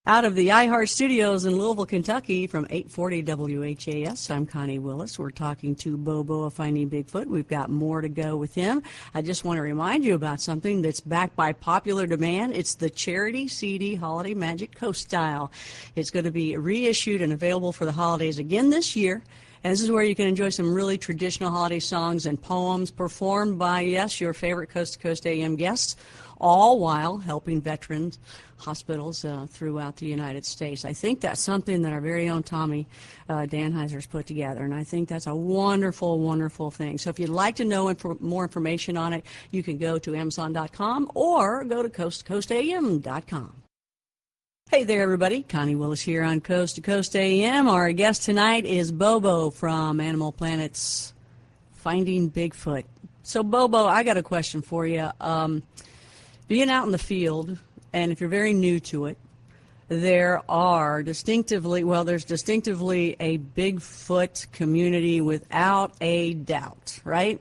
Out of the iHeart Studios in Louisville, Kentucky, from 840 WHAS, I'm Connie Willis. We're talking to Bobo of Finding Bigfoot. We've got more to go with him. I just want to remind you about something that's backed by popular demand. It's the Charity CD Holiday Magic Coast Style. It's going to be reissued and available for the holidays again this year. And this is where you can enjoy some really traditional holiday songs and poems performed by, yes, your favorite Coast to Coast AM guests, all while helping veterans hospitals throughout the United States. I think that's something that our very own Tommy Danheiser's put together, and I think that's a wonderful, wonderful thing. So if you'd like to know more information on it, you can go to Amazon.com or go to CoastToCoastAM.com. Hey there, everybody. Connie Willis here on Coast to Coast AM. Our guest tonight is Bobo from Animal Planet's Finding Bigfoot. So, Bobo, I got a question for you. Being out in the field, and if you're very new to it, there's distinctively a Bigfoot community without a doubt, right?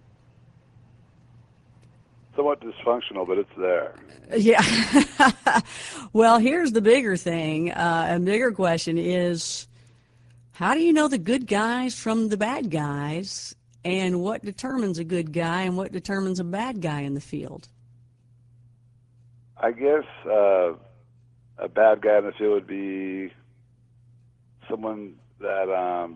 Somewhat dysfunctional, but it's there. Yeah. Well, here's the bigger thing. A bigger question is, how do you know the good guys from the bad guys, and what determines a good guy and what determines a bad guy in the field? I guess a bad guy in the field would be someone that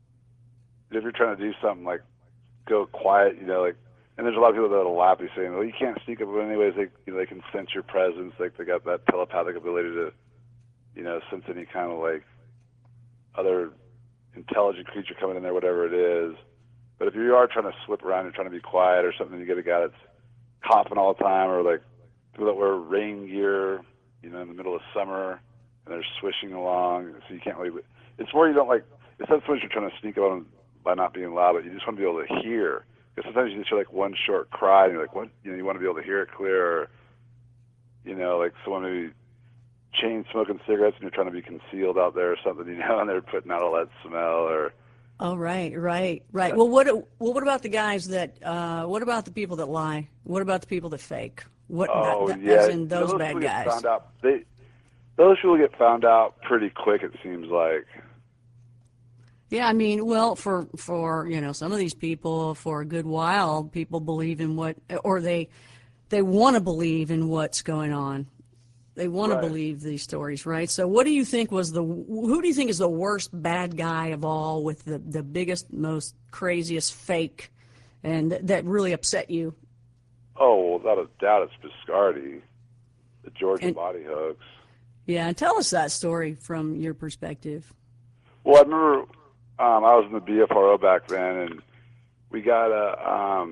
if you're trying to do something like go quiet, like, and there's a lot of people that'll laugh at you saying, well, you can't sneak up, but anyways, they can sense your presence, like they got that telepathic ability to, sense any kind of like other intelligent creature coming in there, whatever it is. But if you are trying to slip around and trying to be quiet or something, you get a guy that's coughing all the time, or like people that wear rain gear, in the middle of summer, and they're swishing along, so you can't really. It's more you don't like. It's not so much you're trying to sneak up on them by not being loud, but you just want to be able to hear. Because sometimes you just hear like one short cry, and you're like, what? You want to be able to hear it clear, or like someone maybe chain smoking cigarettes, and you're trying to be concealed out there or something, and they're putting out all that smell, or. Oh, right. Well, what about the guys that? What about the people that lie? What about the people that fake? Yeah. As in those bad people guys. Get found out. Those people get found out pretty quick. It seems like. Yeah, I mean, well, for some of these people, for a good while, people believe in they want to believe in what's going on. They want to believe these stories, right? So who do you think is the worst bad guy of all, with the biggest, most craziest fake, and that really upset you? Oh, without a doubt, it's Biscardi, the Georgia body hooks. Yeah, and tell us that story from your perspective. Well, I remember I was in the BFRO back then, and we got a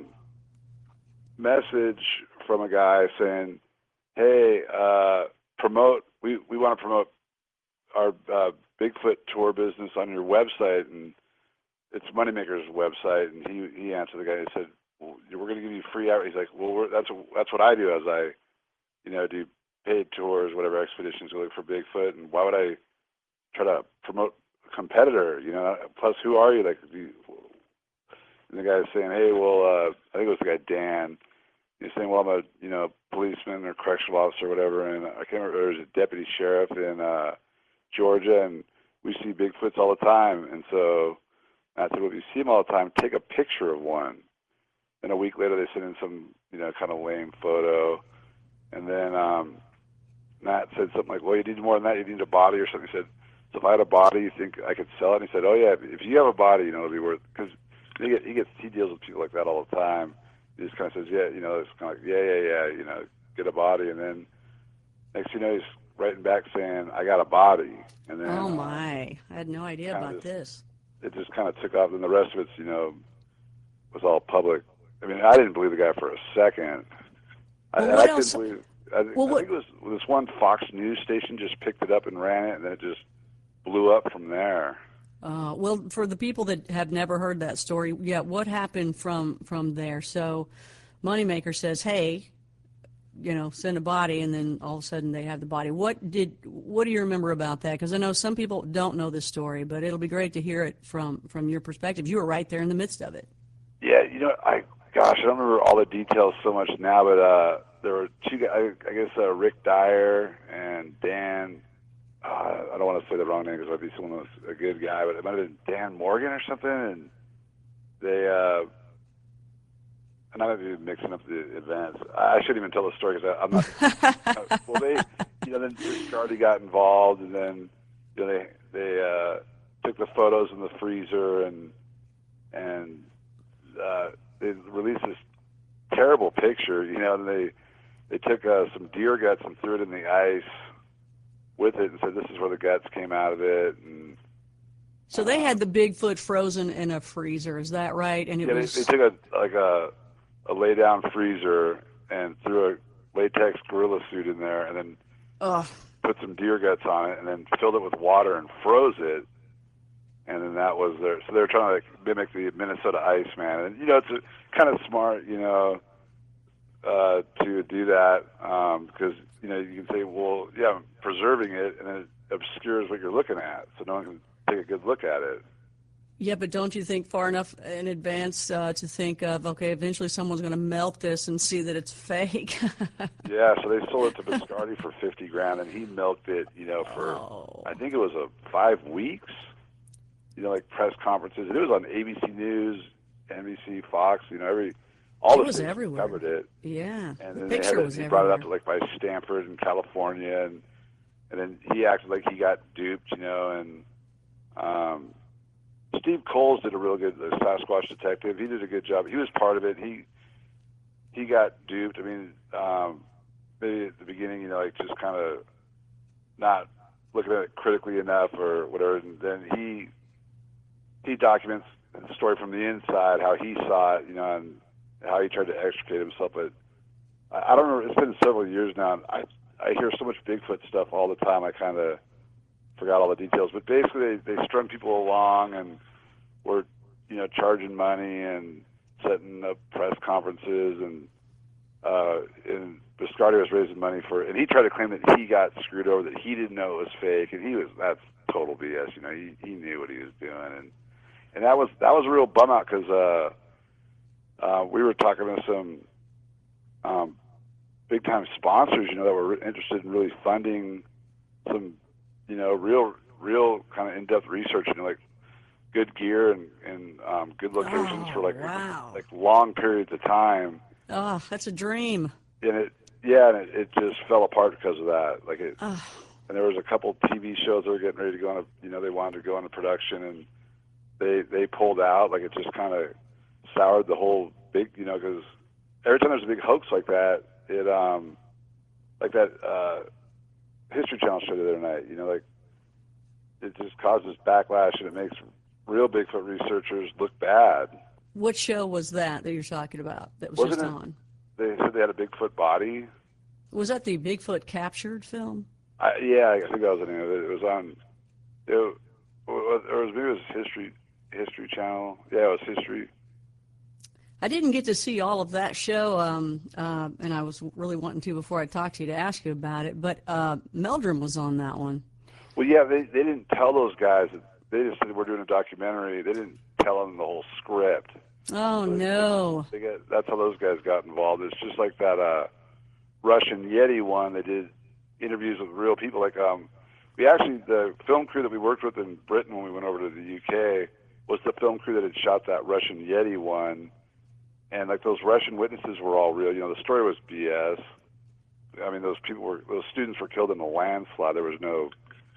message from a guy saying, hey, we want to promote our Bigfoot tour business on your website, and it's Moneymaker's website. And he answered the guy, and he said, well, we're going to give you free out. He's like, well, that's what I do, as I, do paid tours, whatever, expeditions, go look for Bigfoot, and why would I try to promote a competitor, plus who are you? Like, and the guy was saying, hey, well, I think it was the guy Dan. He's saying, well, I'm a policeman or correctional officer or whatever, and I can't remember, there was a deputy sheriff in Georgia, and we see Bigfoots all the time. And so I said, well, if you see them all the time, take a picture of one. And a week later, they sent in some, kind of lame photo. And then Matt said something like, well, you need more than that. You need a body or something. He said, so if I had a body, you think I could sell it? And he said, oh, yeah, if you have a body, it'll be worth, because he deals with people like that all the time. He just kind of says, yeah, it's kind of like, yeah, get a body. And then next thing you know, he's writing back saying, I got a body. And then, oh, my. I had no idea about this. It just kind of took off. And the rest of it's, was all public. I mean, I didn't believe the guy for a second. Well, I couldn't believe. I think it was this one Fox News station just picked it up and ran it, and then it just blew up from there. Well, for the people that have never heard that story, yeah, what happened from there? So, Moneymaker says, "Hey, send a body," and then all of a sudden they have the body. What do you remember about that? Because I know some people don't know this story, but it'll be great to hear it from your perspective. You were right there in the midst of it. Yeah, I don't remember all the details so much now, but there were two guys, I guess Rick Dyer and Dan say the wrong name because I'd be someone who's a good guy, but it might have been Dan Morgan or something, and they, and I might be mixing up the events. I shouldn't even tell the story because I'm not. Well, they, then Biscardi got involved, and then they took the photos in the freezer, and they released this terrible picture, and they took some deer guts and threw it in the ice with it and said this is where the guts came out of it. And so they had the Bigfoot frozen in a freezer, is that right? And they took a lay down freezer and threw a latex gorilla suit in there, and then put some deer guts on it, and then filled it with water and froze it. And then that was their. So they were trying to mimic the Minnesota Iceman, and it's kind of smart, to do that because you can say, well, yeah, I'm preserving it, and then it obscures what you're looking at, so no one can take a good look at it. Yeah, but don't you think far enough in advance to think of, okay, eventually someone's going to melt this and see that it's fake? Yeah, so they sold it to Biscardi for $50,000, and he milked it, for I think it was 5 weeks. Like press conferences. And it was on ABC News, NBC, Fox. All the stations everywhere. Covered it. Yeah, and then picture was he everywhere. brought it up to by Stanford in California, and then he acted like he got duped, and Steve Coles did a real good Sasquatch detective. He did a good job. He was part of it. He got duped. I mean, maybe at the beginning, just kind of not looking at it critically enough or whatever, and then he documents the story from the inside, how he saw it, and how he tried to extricate himself. But I don't remember. It's been several years now. And I hear so much Bigfoot stuff all the time. I kind of forgot all the details. But basically, they strung people along and were, charging money and setting up press conferences, and Biscardi was raising money and he tried to claim that he got screwed over, that he didn't know it was fake, and that's total BS. He knew what he was doing, and that was a real bum out because we were talking to some big time sponsors, that were interested in really funding some, real kind of in depth research, like good gear and good locations for like long periods of time. Oh, that's a dream. And it just fell apart because of that. And there was a couple TV shows that were getting ready to go on. They wanted to go into production, and they pulled out. It just kind of soured the whole big, because every time there's a big hoax like that, it like that History Channel show the other night, it just causes backlash, and it makes real Bigfoot researchers look bad. What show was that you're talking about that was just on? They said they had a Bigfoot body. Was that the Bigfoot Captured film? Yeah, I think that was the name of it. It was on, maybe it was History Channel. Yeah, it was History. I didn't get to see all of that show, and I was really wanting to before I talked to you to ask you about it, but Meldrum was on that one. Well, yeah, they didn't tell those guys. They just said we're doing a documentary. They didn't tell them the whole script. Oh, so no. That's how those guys got involved. It's just like that Russian Yeti one. They did interviews with real people. The film crew that we worked with in Britain when we went over to the UK was the film crew that had shot that Russian Yeti one. And those Russian witnesses were all real. The story was BS. I mean, those students were killed in a landslide. There was no,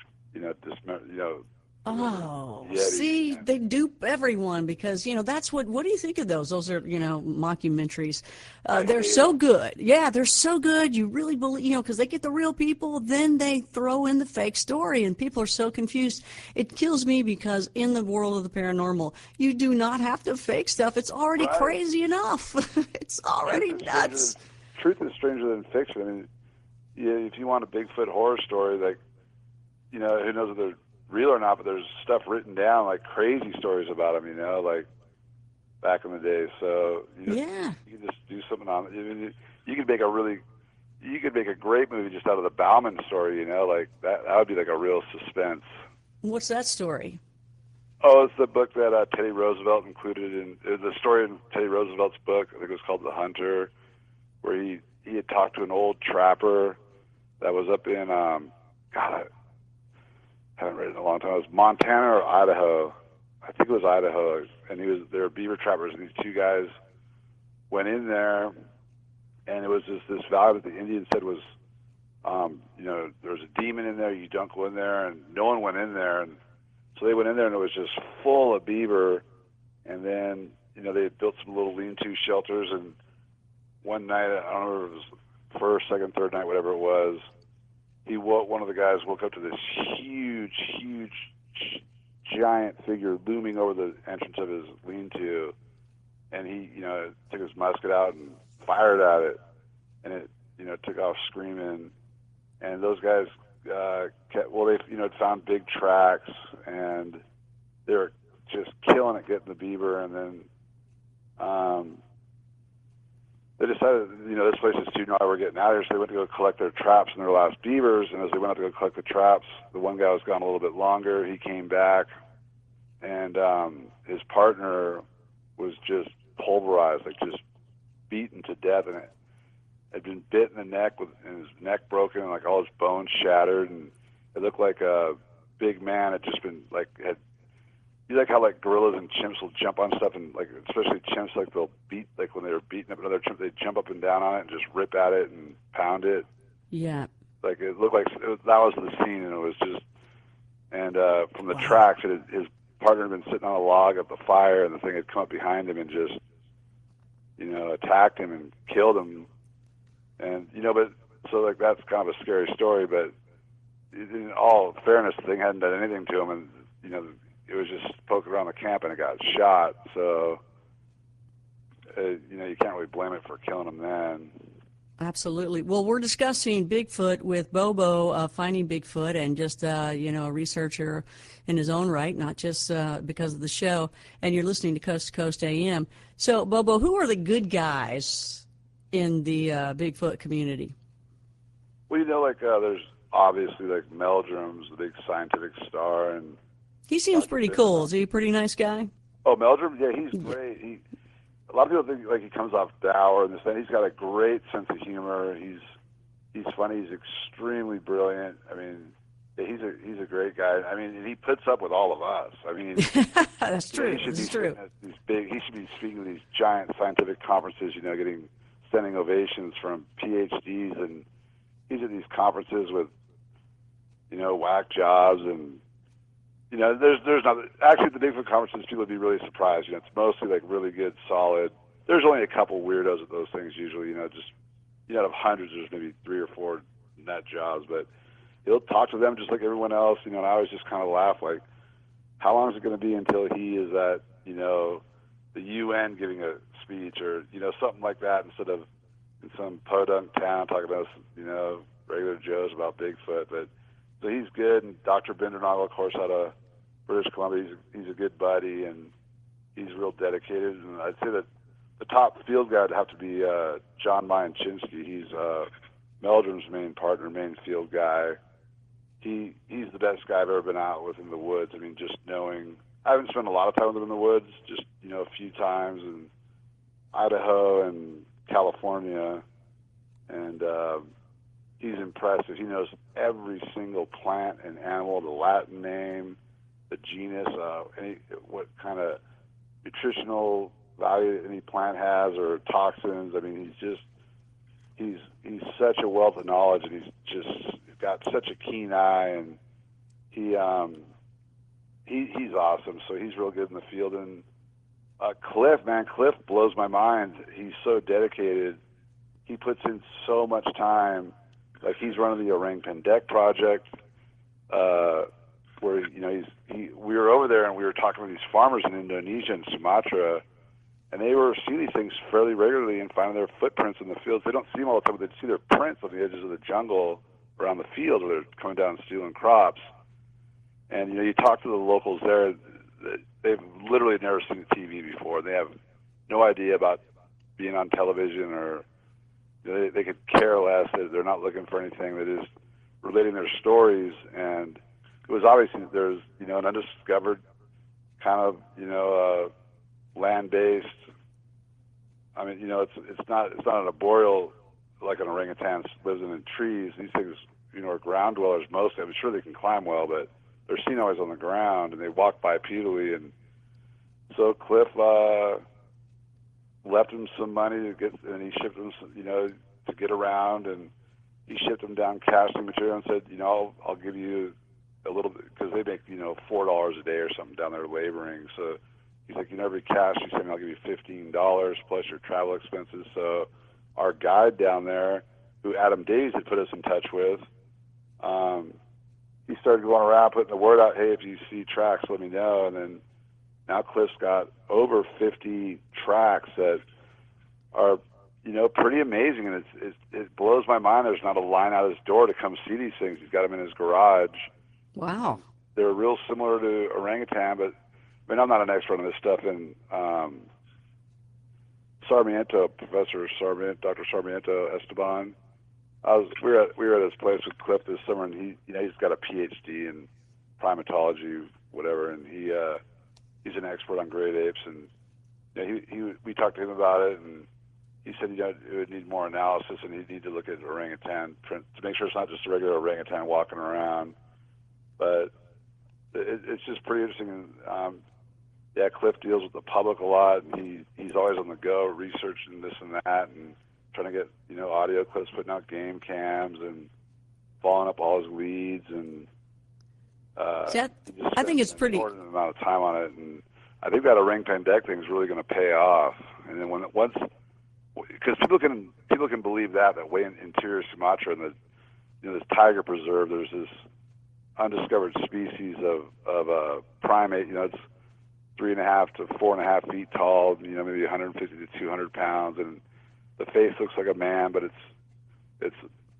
Oh, Yeti. See, they dupe everyone because, that's what do you think of those? Those are, mockumentaries. They're so good. Yeah, they're so good. You really believe, because they get the real people, then they throw in the fake story, and people are so confused. It kills me because in the world of the paranormal, you do not have to fake stuff. It's already crazy enough. It's already nuts. Truth is stranger than fiction. I mean, if you want a Bigfoot horror story, who knows if they're real or not, but there's stuff written down, crazy stories about them, back in the day. So you can just do something on it. I mean, you could make a great movie just out of the Bauman story, that would be a real suspense. What's that story? Oh, it's the book that Teddy Roosevelt included in the story in Teddy Roosevelt's book. I think it was called The Hunter, where he had talked to an old trapper that was up in haven't read it in a long time. It was Montana or Idaho. I think it was Idaho, and they were beaver trappers, and these two guys went in there, and it was just this valley that the Indians said was, there was a demon in there. You don't go in there, and no one went in there, and so they went in there, and it was just full of beaver. And then they had built some little lean-to shelters, and one night, I don't know if it was first, second, third night, whatever it was, one of the guys woke up to this huge, giant figure looming over the entrance of his lean-to, and he, took his musket out and fired at it, and it, took off screaming. And those guys they found big tracks, and they were just killing it getting the beaver. And then they decided, this place is too dry, we're getting out of here, so they went to go collect their traps and their last beavers. And as they went out to go collect the traps, the one guy was gone a little bit longer. He came back, and his partner was just pulverized, like just beaten to death, and it had been bit in the neck, and his neck broken, and like all his bones shattered, and it looked like a big man had just been you like how like gorillas and chimps will jump on stuff, and like especially chimps, like they'll beat, like when they were beating up another chimp, they jump up and down on it and just rip at it and pound it. Yeah. Like it looked like that was the scene, and it was just, and from the tracks, his partner had been sitting on a log at the fire, and the thing had come up behind him and just, attacked him and killed him. And but so like that's kind of a scary story, but in all fairness, the thing hadn't done anything to him, and it was just poking around the camp, and it got shot. So you can't really blame it for killing him then. Absolutely. Well, we're discussing Bigfoot with Bobo, Finding Bigfoot, and just, a researcher in his own right, not just because of the show. And you're listening to Coast to Coast AM. So, Bobo, who are the good guys in the Bigfoot community? Well, there's obviously like Meldrum's the big scientific star, and he seems pretty cool. Is he a pretty nice guy? Oh, Meldrum? Yeah, he's great. A lot of people think like he comes off dour and this thing. He's got a great sense of humor. He's funny. He's extremely brilliant. I mean, he's a great guy. I mean, and he puts up with all of us. I mean, that's true. He should That's be true. At these he should be speaking at these giant scientific conferences. getting standing ovations from PhDs, and he's at these conferences with whack jobs, and there's not actually at the Bigfoot conferences. People would be really surprised. It's mostly like really good, solid. There's only a couple weirdos at those things usually. Just out of hundreds, there's maybe 3 or 4 nut jobs, but he'll talk to them just like everyone else. And I always just kind of laugh, like, how long is it going to be until he is at the UN giving a speech or something like that, instead of in some podunk town talking about regular Joes about Bigfoot. But so he's good, and Dr. Bindernagel, of course, out of British Columbia, he's a good buddy, and he's real dedicated. And I'd say that the top field guy would have to be John Mayachinsky. He's Meldrum's main partner, main field guy. He's the best guy I've ever been out with in the woods. I mean, just knowing, I haven't spent a lot of time with him in the woods, just a few times in Idaho and California, and he's impressive. He knows every single plant and animal, the Latin name, the genus, what kind of nutritional value any plant has, or toxins. I mean, he's such a wealth of knowledge, and he's got such a keen eye, and he's awesome. So he's real good in the field. And Cliff blows my mind. He's so dedicated. He puts in so much time. Like, he's running the Orang Pendek project, where we were over there and we were talking with these farmers in Indonesia and Sumatra, and they were seeing these things fairly regularly and finding their footprints in the fields. They don't see them all the time, but they'd see their prints on the edges of the jungle around the field where they're coming down and stealing crops. And you talk to the locals there, they've literally never seen TV before. They have no idea about being on television, or they could care less. They're not looking for anything. They're just relating their stories. And it was obviously that there's an undiscovered kind of land-based. I mean, it's not an arboreal like an orangutan lives in trees. These things, are ground dwellers mostly. I'm sure they can climb well, but they're seen always on the ground, and they walk bipedally. And so Cliff left him some money to get, and he shipped them, to get around, and he shipped them down casting material and said, I'll give you a little bit, because they make, $4 a day or something down there laboring. So he's like, every cash you send me, I'll give you $15 plus your travel expenses. So our guide down there, who Adam Davies had put us in touch with, he started going around putting the word out, hey, if you see tracks, let me know. And then now Cliff's got over 50 tracks that are, pretty amazing. And it blows my mind there's not a line out his door to come see these things. He's got them in his garage. Wow. They're real similar to orangutan, but I mean, I'm not an expert on this stuff. And Sarmiento, Dr. Sarmiento Esteban, we were at his place with Cliff this summer, and he's got a PhD in primatology, whatever, and he's an expert on great apes, and we talked to him about it, and he said it would need more analysis, and he'd need to look at orangutan print to make sure it's not just a regular orangutan walking around. But it's just pretty interesting. Cliff deals with the public a lot, and he's always on the go, researching this and that, and trying to get audio clips, putting out game cams, and following up all his leads, and I think it's pretty. An amount of time on it, and I think that orangutan deck thing is really going to pay off. And then because people can believe that way in interior Sumatra, and this tiger preserve, there's this undiscovered species of a primate. It's 3.5 to 4.5 feet tall, maybe 150 to 200 pounds, and the face looks like a man, but it's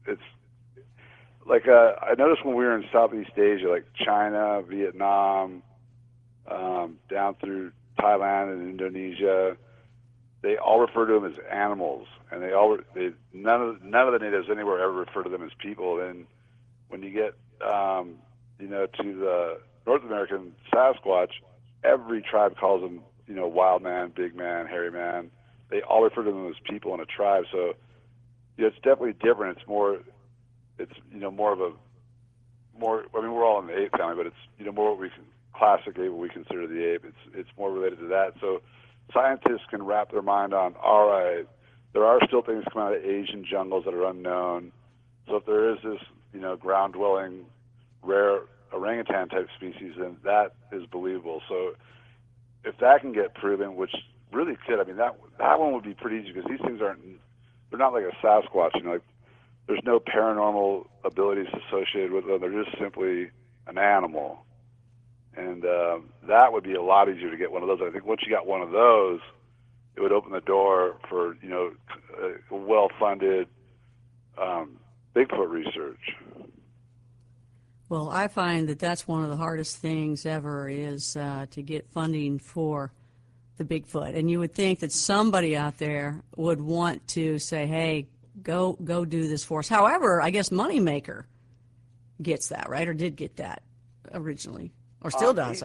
like I noticed when we were in Southeast Asia, like China, Vietnam, down through Thailand and Indonesia, they all refer to them as animals, and none of the natives anywhere ever refer to them as people. And when you get to the North American Sasquatch, every tribe calls them wild man, big man, hairy man. They all refer to them as people in a tribe. So it's definitely different. It's more more of a more. I mean, we're all in the ape family, but it's more what we can classic ape, what we consider the ape. It's more related to that. So scientists can wrap their mind on, all right, there are still things coming out of Asian jungles that are unknown. So if there is this ground dwelling rare orangutan type species, then that is believable. So if that can get proven, which really could, I mean, that one would be pretty easy, because these things they're not like a Sasquatch, like there's no paranormal abilities associated with them. They're just simply an animal. And that would be a lot easier to get one of those. I think once you got one of those, it would open the door for, well-funded Bigfoot research. Well, I find that that's one of the hardest things ever is to get funding for the Bigfoot. And you would think that somebody out there would want to say, hey, go do this for us. However, I guess Moneymaker gets that, right? Or did get that originally, or still does.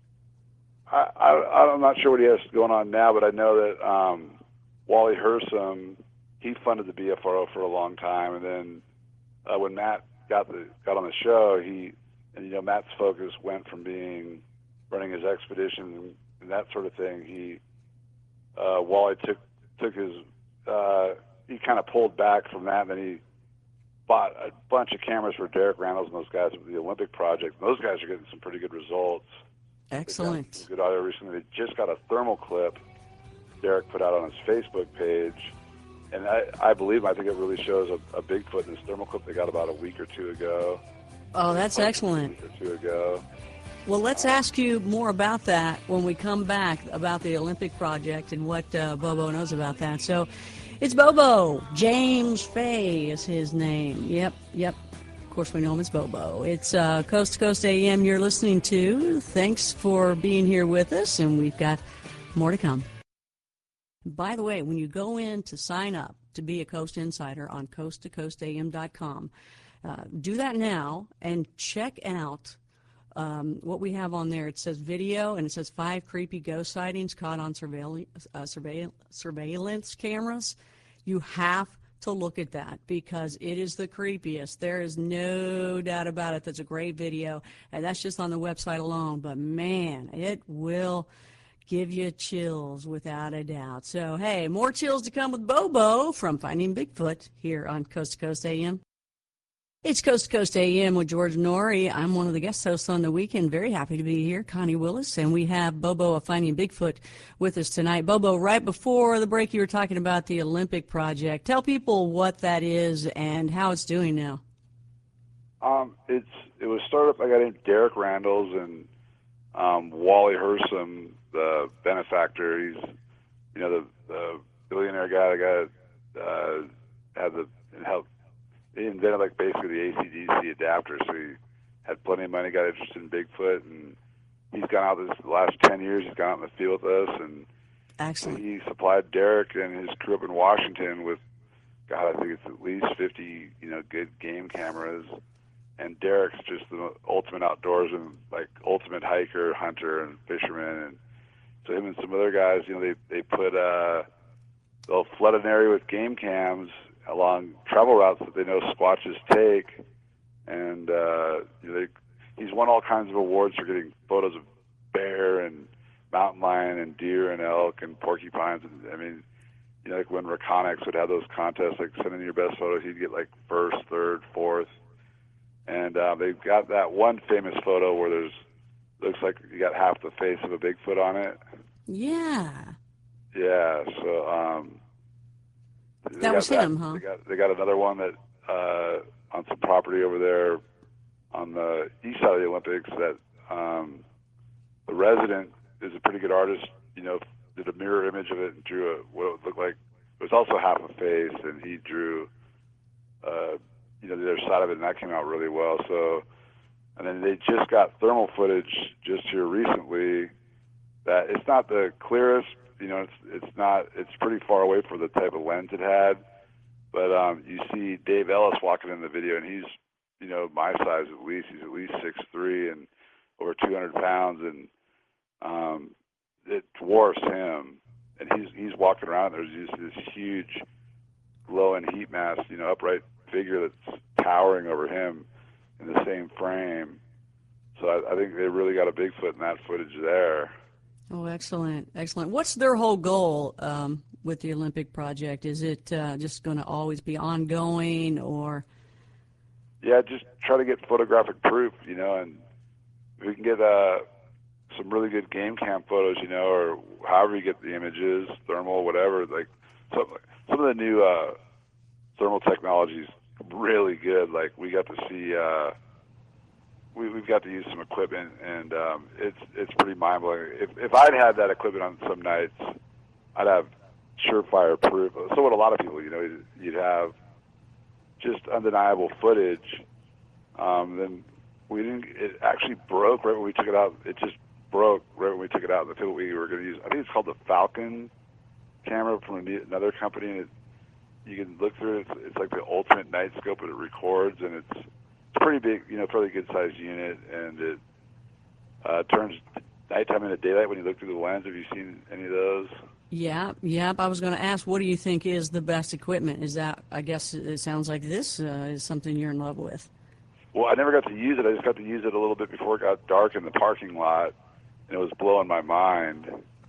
I'm not sure what he has going on now, but I know that Wally Hersom, he funded the BFRO for a long time. And then when Matt got on the show, Matt's focus went from running his expedition and that sort of thing. Wally took his he kind of pulled back from that, and then he bought a bunch of cameras for Derek Randles and those guys with the Olympic Project. And those guys are getting some pretty good results. Excellent. Some good audio recently. They just got a thermal clip Derek put out on his Facebook page. And I think it really shows a Bigfoot in this thermal clip they got about a week or two ago. Oh, that's excellent. A week or two ago. Well, let's ask you more about that when we come back, about the Olympic Project and what Bobo knows about that. So it's Bobo. James Fay is his name. Yep. Of course, we know him as Bobo. It's Coast to Coast AM you're listening to. Thanks for being here with us, and we've got more to come. By the way, when you go in to sign up to be a Coast Insider on coasttocoastam.com, do that now and check out what we have on there. It says video, and it says 5 creepy ghost sightings caught on surveillance cameras. You have to look at that because it is the creepiest. There is no doubt about it. That's a great video, and that's just on the website alone. But man, it will give you chills without a doubt. So hey, more chills to come with Bobo from Finding Bigfoot here on Coast to Coast AM. It's Coast to Coast AM with George Norrie. I'm one of the guest hosts on the weekend. Very happy to be here, Connie Willis, and we have Bobo of Finding Bigfoot with us tonight. Bobo, right before the break, you were talking about the Olympic Project. Tell people what that is and how it's doing now. It was started by a guy named Derek Randalls and Wally Hersom, the benefactor. He's the billionaire guy that had the help. He invented like basically the AC/DC adapter, so he had plenty of money, got interested in Bigfoot, and he's gone out the last 10 years. He's gone out in the field with us, and Excellent. he supplied Derek and his crew up in Washington with, God, I think it's at least 50, good game cameras. And Derek's just the ultimate outdoorsman, like ultimate hiker, hunter, and fisherman. And so him and some other guys, they put they'll flood an area with game cams along travel routes that they know Squatches take, and he's won all kinds of awards for getting photos of bear and mountain lion and deer and elk and porcupines. And I mean, like when Reconyx would have those contests, like send in your best photos, he'd get like first, third, fourth. And they've got that one famous photo where looks like you got half the face of a Bigfoot on it. Yeah. Yeah. So that was him, huh? They got another one that on some property over there on the east side of the Olympics that the resident is a pretty good artist. Did a mirror image of it and drew what it looked like. It was also half a face, and he drew the other side of it, and that came out really well. So, and then they just got thermal footage just here recently that it's not the clearest. It's pretty far away for the type of lens it had. But you see Dave Ellis walking in the video, and he's my size at least. He's at least 6'3" and over 200 pounds, and it dwarfs him. And he's walking around. There's just this huge glowing heat mass, upright figure that's towering over him in the same frame. So I think they really got a Bigfoot in that footage there. Oh, excellent, excellent. What's their whole goal with the Olympic Project? Is it just going to always be ongoing, or? Yeah, just try to get photographic proof, and we can get some really good game cam photos, or however you get the images, thermal, whatever. Like some of the new thermal technologies really good. Like we got to see, we've got to use some equipment, and it's pretty mind blowing. If I'd had that equipment on some nights, I'd have surefire proof. So would a lot of people. You'd have just undeniable footage. Then we didn't. It actually broke right when we took it out. It just broke right when we took it out. The film we were going to use, I think it's called the Falcon camera from another company, and you can look through it. It's like the ultimate night scope, and it records, and it's pretty big, fairly good sized unit, and it turns nighttime into daylight when you look through the lens. Have you seen any of those? Yeah. I was going to ask, what do you think is the best equipment? Is that, I guess it sounds like this is something you're in love with. Well, I never got to use it. I just got to use it a little bit before it got dark in the parking lot, and it was blowing my mind.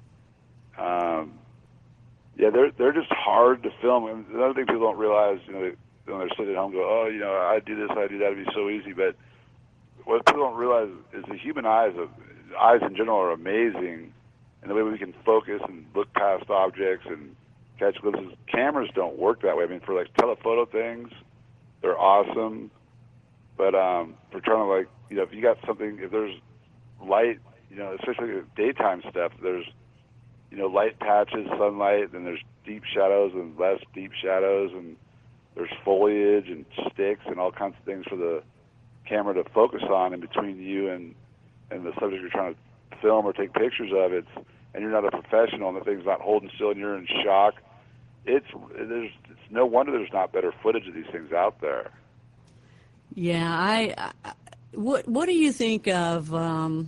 Yeah, they're just hard to film. And another thing people don't realize, when they're sitting at home, go, oh, I do this, I do that, it'd be so easy. But what people don't realize is the human eyes in general are amazing, and the way we can focus and look past objects and catch glimpses. Cameras don't work that way. I mean, for like telephoto things, they're awesome. But for trying to if you got something, if there's light, especially daytime stuff, there's light patches, sunlight, then there's deep shadows and less deep shadows, and there's foliage and sticks and all kinds of things for the camera to focus on in between you and the subject you're trying to film or take pictures of. And you're not a professional, and the thing's not holding still, and you're in shock. It's no wonder there's not better footage of these things out there. Yeah, what do you think of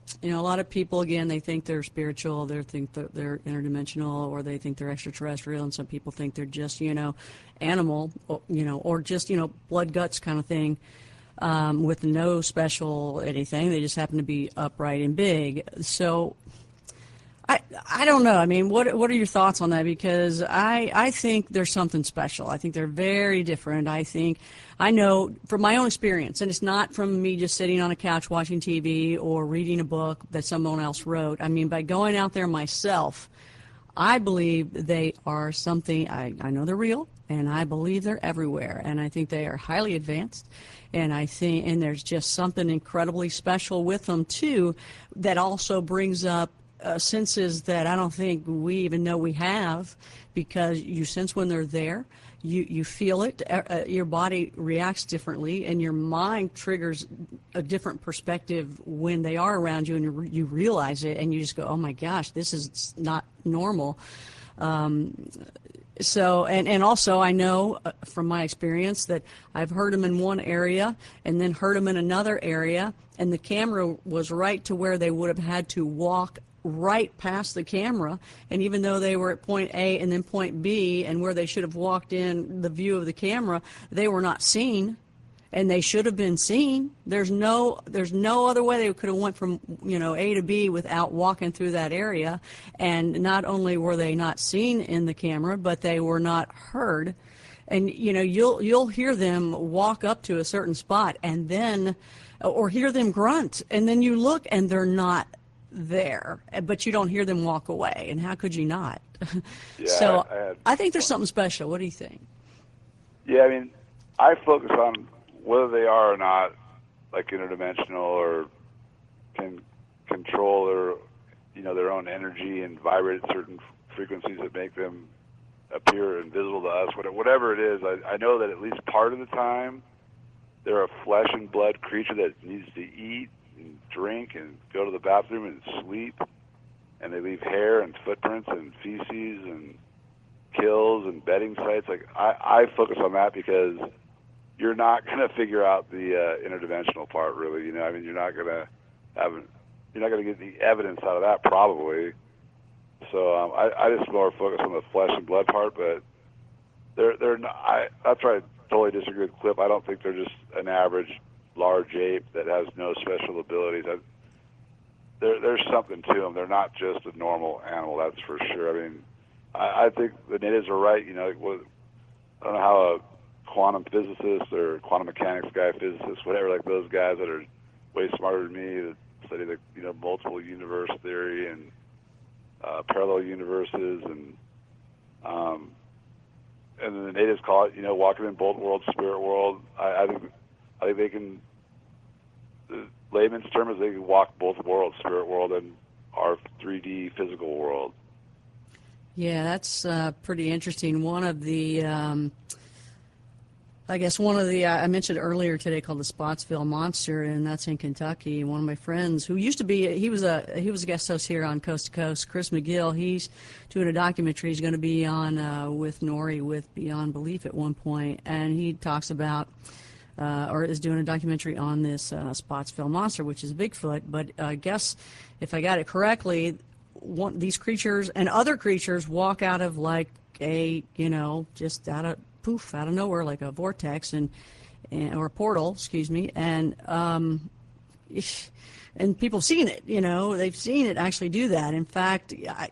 A lot of people, again, they think they're spiritual, they think that they're interdimensional, or they think they're extraterrestrial, and some people think they're just, animal, or just, blood guts kind of thing, with no special anything. They just happen to be upright and big. So I don't know. I mean, what are your thoughts on that? Because I think there's something special. I think they're very different. I know from my own experience, and it's not from me just sitting on a couch watching TV or reading a book that someone else wrote. I mean, by going out there myself, I believe they are something. I know they're real, and I believe they're everywhere, and I think they are highly advanced, and there's just something incredibly special with them too, that also brings up senses that I don't think we even know we have, because you sense when they're there, you feel it, your body reacts differently, and your mind triggers a different perspective when they are around you, and you realize it, and you just go, oh my gosh, this is not normal. So, and also I know from my experience that I've heard them in one area and then heard them in another area, and the camera was right to where they would have had to walk right past the camera, and even though they were at point A and then point B, and where they should have walked in the view of the camera, they were not seen, and they should have been seen. There's no other way they could have went from A to B without walking through that area. And not only were they not seen in the camera, but they were not heard. And you'll hear them walk up to a certain spot, and then, or hear them grunt, and then you look and they're not there, but you don't hear them walk away, and how could you not? Yeah, So I think there's something special. What do you think? Yeah, I mean, I focus on whether they are or not like interdimensional, or can control their own energy and vibrate at certain frequencies that make them appear invisible to us. Whatever it is, I know that at least part of the time they're a flesh and blood creature that needs to eat and drink and go to the bathroom and sleep, and they leave hair and footprints and feces and kills and bedding sites. Like I focus on that, because you're not going to figure out the interdimensional part, really. I mean, you're not going to get the evidence out of that, probably. So I just more focus on the flesh and blood part, but they're not. That's why I totally disagree with Cliff. I don't think they're just an average large ape that has no special abilities. There's something to them. They're not just a normal animal, that's for sure. I mean, I think the natives are right. I don't know how a quantum physicist or quantum mechanics guy, physicist, whatever, like those guys that are way smarter than me, that study the multiple universe theory and parallel universes, and then the natives call it walking in both worlds, spirit world. I think they can. The layman's term is they can walk both worlds, spirit world and our 3D physical world. Yeah, that's pretty interesting. One of the I mentioned earlier today, called the Spotsville Monster, and that's in Kentucky. One of my friends who used to be, he was a guest host here on Coast to Coast, Chris McGill. He's doing a documentary. He's going to be on with Nori with Beyond Belief at one point, and he talks about or is doing a documentary on this Spotsville Monster, which is Bigfoot. But I guess if I got it correctly, these creatures and other creatures walk out of like a just out of nowhere, like a vortex or a portal, excuse me, and people have seen it. They've seen it actually do that. In fact,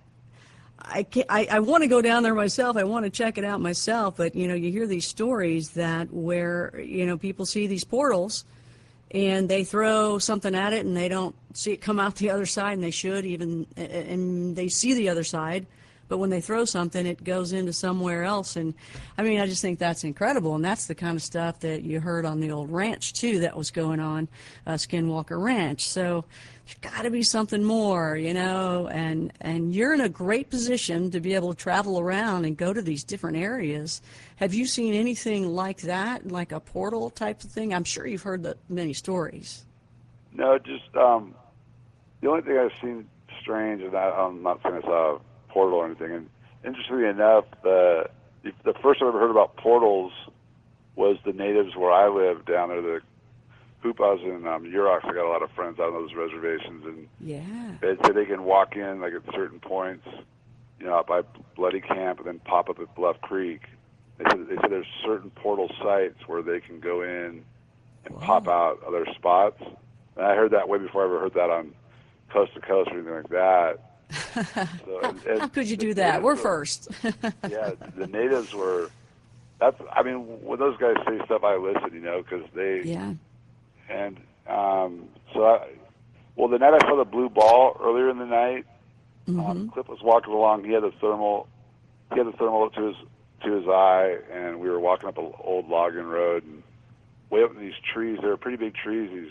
I want to go down there myself. I want to check it out myself. But you hear these stories that where people see these portals, and they throw something at it, and they don't see it come out the other side, and they should even, and they see the other side. But when they throw something, it goes into somewhere else. And I mean, I just think that's incredible. And that's the kind of stuff that you heard on the old ranch, too, that was going on, Skinwalker Ranch. So there's got to be something more, and you're in a great position to be able to travel around and go to these different areas. Have you seen anything like that, like a portal type of thing? I'm sure you've heard many stories. No, just the only thing I've seen strange, and I'm not saying I saw a portal or anything. And interestingly enough, the first I ever heard about portals was the natives where I lived down there, the Hoop. I was in Urox. I got a lot of friends out on those reservations, and Yeah. they say they can walk in like at certain points, out by Bloody Camp, and then pop up at Bluff Creek. They said there's certain portal sites where they can go in and pop Whoa. out other spots. And I heard that way before I ever heard that on Coast to Coast or anything like that. So, How and could you the do that? natives We're were, first. yeah, the natives were. That's, I mean, when those guys say stuff, I listen, because they Yeah. and so well, the night I saw the blue ball earlier in the night, Mm-hmm. Cliff was walking along. He had the thermal up to his eye, and we were walking up an old logging road, and way up in these trees. They were pretty big trees. These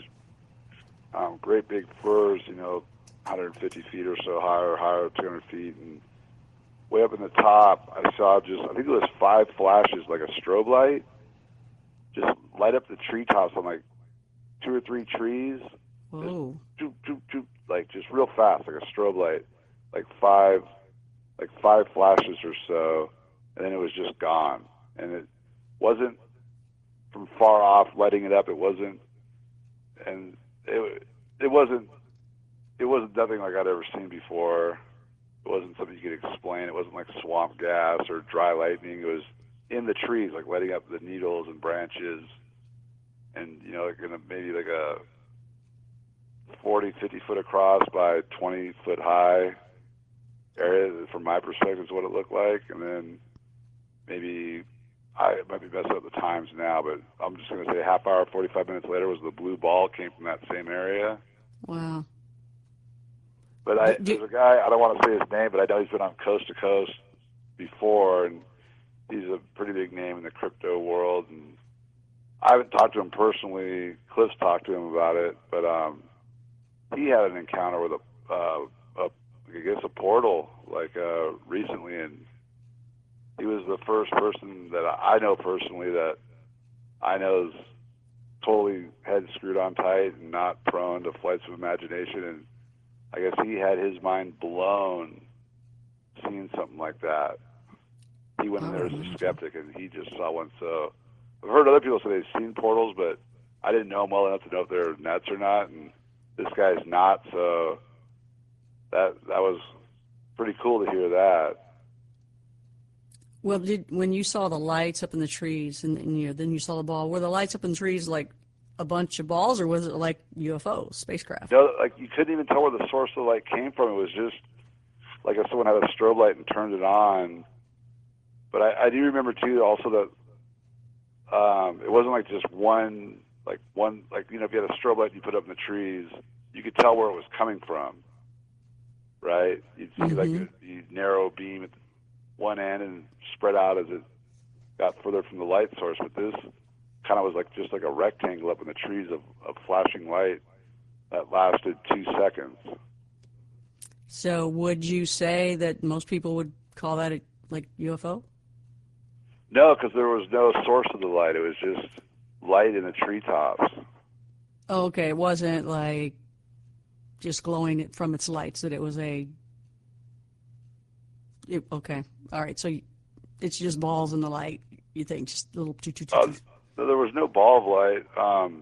great big firs, 150 feet or so high, or higher, 200 feet, and way up in the top, I saw I think it was 5 flashes, like a strobe light, just light up the treetops on like 2 or 3 trees, just Whoa. doop, doop, doop, like just real fast, like a strobe light, like five flashes or so, and then it was just gone. And it wasn't from far off lighting it up. It wasn't, and it wasn't nothing like I'd ever seen before. It wasn't something you could explain. It wasn't like swamp gas or dry lightning. It was in the trees, like lighting up the needles and branches, and like maybe like a 40, 50 foot across by 20 foot high area. From my perspective, is what it looked like. And then maybe I might be messing up the times now, but I'm just going to say a half hour, 45 minutes later was the blue ball came from that same area. Wow. But Do, there's a guy, I don't want to say his name, but I know he's been on Coast to Coast before, and he's a pretty big name in the crypto world. And I haven't talked to him personally. Cliff's talked to him about it, but he had an encounter with I guess a portal recently, and he was the first person that I know personally that I know is totally head screwed on tight and not prone to flights of imagination. And I guess he had his mind blown seeing something like that. He went in there as a skeptic, and he just saw one. So I've heard other people say they've seen portals, but I didn't know them well enough to know if they're nuts or not. And this guy's not, so that was pretty cool to hear that. well, when you saw the lights up in the trees and then you saw the ball, were the lights up in the trees like a bunch of balls, or was it like UFOs, spacecraft? Like you couldn't even tell where the source of the light came from. It was just like if someone had a strobe light and turned it on. But I do remember too also that it wasn't like just one, if you had a strobe light and you put up in the trees, you could tell where it was coming from, right? You'd see like a narrow beam at one end and spread out as it got further from the light source. But this kind of was just like a rectangle up in the trees of flashing light that lasted 2 seconds. So would you say that most people would call that like UFO? No, because there was no source of the light. It was just light in the treetops. Oh, okay, it wasn't like just glowing from its lights, that it was okay, all right, so it's just balls in the light, you think, just little There was no ball of light.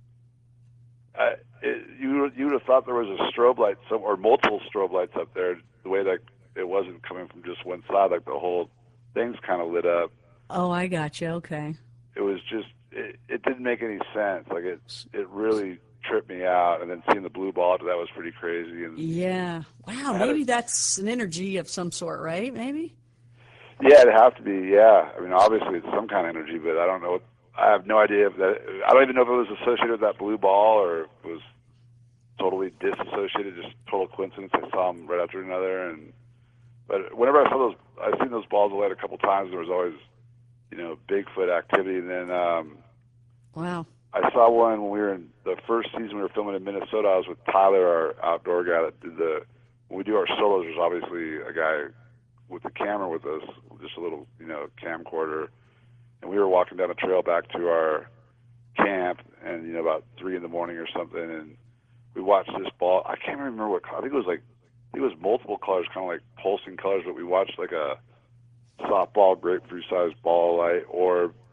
You would have thought there was a strobe light or multiple strobe lights up there, the way that it wasn't coming from just one side, like the whole thing's kind of lit up. Oh, I gotcha, okay. It was just, it didn't make any sense. Like it really tripped me out. And then seeing the blue ball, that was pretty crazy. And Yeah, wow, maybe that's an energy of some sort, right? Maybe. yeah, it'd have to be. Yeah, I mean, obviously it's some kind of energy, but I don't know. I have no idea if that. I don't even know if it was associated with that blue ball or if it was totally disassociated, just total coincidence. I saw them right after another, but whenever I saw those, I've seen those balls of light a couple times. There was always, Bigfoot activity, and then Wow. I saw one when we were in the first season. We were filming in Minnesota. I was with Tyler, our outdoor guy that did when we do our solos. There's obviously a guy with the camera with us, just a little, camcorder, and we were walking down a trail back to our camp, and about 3 a.m. or something, and we watched this ball. I can't remember what color. I think it was multiple colors, kind of like pulsing colors. But we watched like a softball, grapefruit-sized ball light orb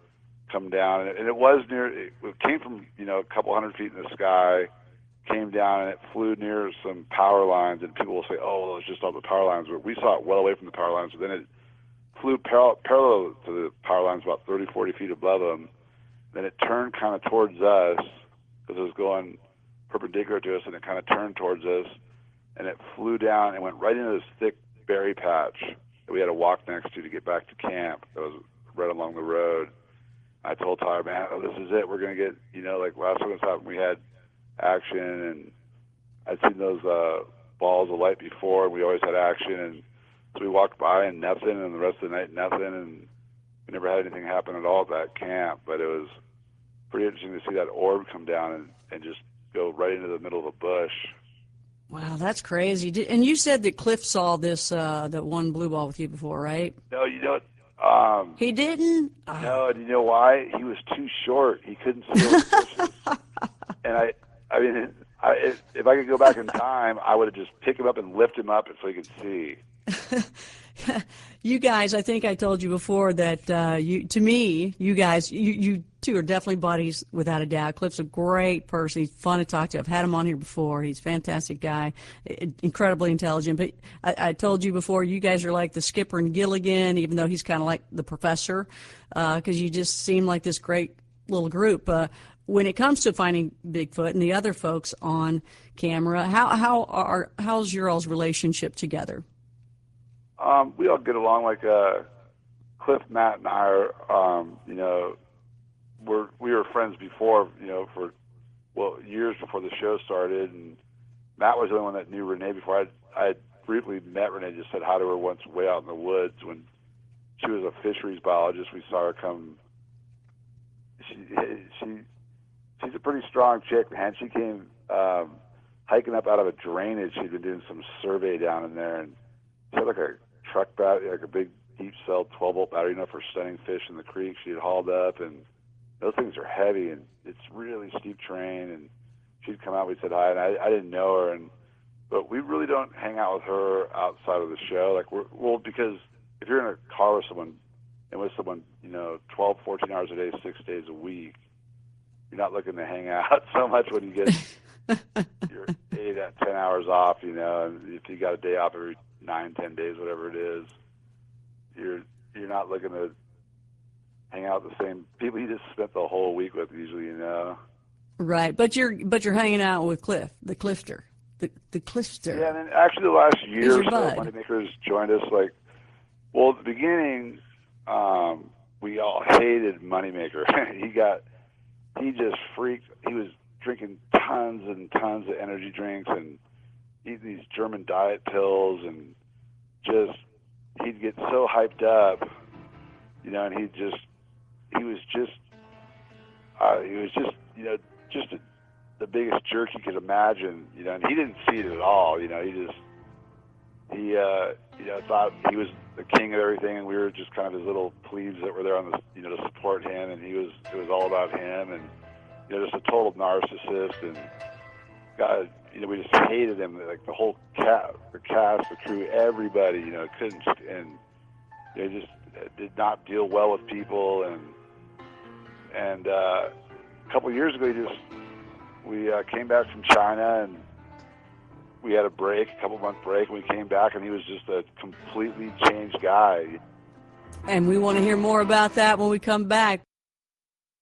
come down, and it was near. It came from a couple hundred feet in the sky, came down, and it flew near some power lines. And people will say, "Oh, well, it's just off the power lines," but we saw it well away from the power lines. But then it flew parallel to the power lines, about 30, 40 feet above them. Then it turned kind of towards us because it was going perpendicular to us, and it kind of turned towards us, and it flew down and went right into this thick berry patch that we had to walk next to get back to camp. That was right along the road. I told Tyler, man, this is it. We're going to get, like last time this happened, we had action, and I'd seen those balls of light before, and we always had action. And so we walked by and nothing, and the rest of the night, nothing. And we never had anything happen at all at that camp. But it was pretty interesting to see that orb come down and just go right into the middle of a bush. Wow, that's crazy. And you said that Cliff saw this, that one blue ball with you before, right? No, he didn't? No, and you know why? He was too short. He couldn't see over the bushes. And I mean, if I could go back in time, I would have just picked him up and lift him up so he could see. You guys, I think I told you before that to me, you guys, you two are definitely buddies without a doubt. Cliff's a great person. He's fun to talk to. I've had him on here before. He's a fantastic guy, incredibly intelligent. But I told you before, you guys are like the Skipper and Gilligan, even though he's kind of like the professor, because you just seem like this great little group. When it comes to finding Bigfoot and the other folks on camera, how's your all's relationship together? We all get along. Like Cliff, Matt, and I are, we were friends before, for years before the show started. And Matt was the only one that knew Renee before. I had briefly met Renee, just said hi to her once way out in the woods when she was a fisheries biologist. We saw her come. She's a pretty strong chick, man. She came hiking up out of a drainage. She'd been doing some survey down in there, and she had like a truck battery, like a big deep cell 12-volt battery, for stunning fish in the creek. She had hauled up, and those things are heavy, and it's really steep terrain. And she'd come out, we said hi, and I didn't know her, but we really don't hang out with her outside of the show. Like because if you're in a car with someone, 12, 14 hours a day, 6 days a week, you're not looking to hang out so much when you get your 8 to 10 hours off, and if you got a day off every 9, 10 days, whatever it is, you're not looking to hang out with the same people you just spent the whole week with usually, Right, but you're hanging out with Cliff, the Clifter, the Clifter. Yeah, and then actually the last year or so, bud. Moneymakers joined us. At the beginning, we all hated Moneymaker. He just freaked. He was drinking tons and tons of energy drinks and eating these German diet pills, and he'd get so hyped up, and he was just the biggest jerk you could imagine, and he didn't see it at all, he thought he was the king of everything, and we were just kind of his little plebes that were there on the, to support him, and it was all about him, and just a total narcissist, and God, we just hated him, like the whole cast, the crew, everybody, couldn't, and they just did not deal well with people, and a couple of years ago, we came back from China, and we had a couple month break, and we came back, and he was just a completely changed guy. And we want to hear more about that when we come back.